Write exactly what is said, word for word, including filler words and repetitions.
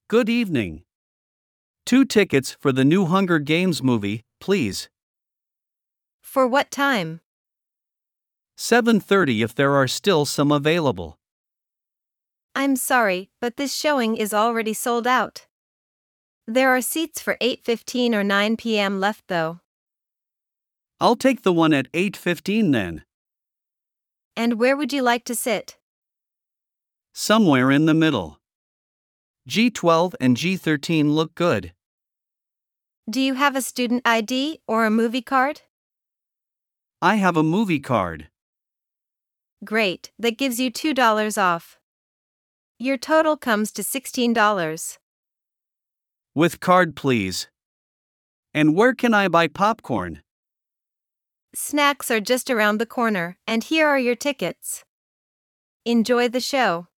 Good evening. Two tickets for the new Hunger Games movie, please. For what time? seven thirty if there are still some available. I'm sorry, but this showing is already sold out. There are seats for eight fifteen or nine p.m. left though. I'll take the one at eight fifteen then. And where would you like to sit? Somewhere in the middle. G twelve and G thirteen look good. Do you have a student I D or a movie card? I have a movie card. Great, that gives you two dollars off. Your total comes to sixteen dollars. With card, please. And where can I buy popcorn? Snacks are just around the corner, and here are your tickets. Enjoy the show.